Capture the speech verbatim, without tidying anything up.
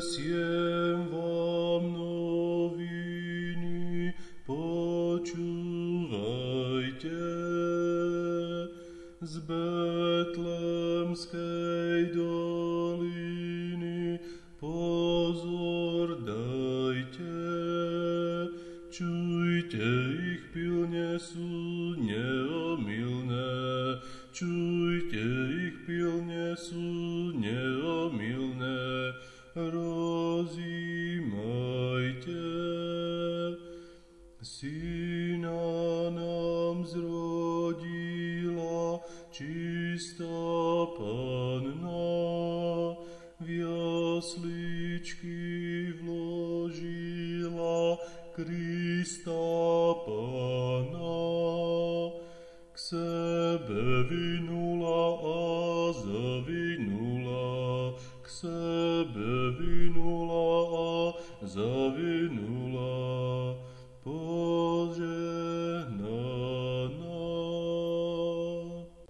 nesiem vám noviny, počúvajte. Z Betlémskej doliny pozor dajte. Čujte, ich pilne sú neomylné, čujte, ich pilne sú neomylné, rozímajte. Syna nám zrodila čistá Panna, v jasličky vložila Krista Pána. K sebe vinula a zavinula, k sebe vinula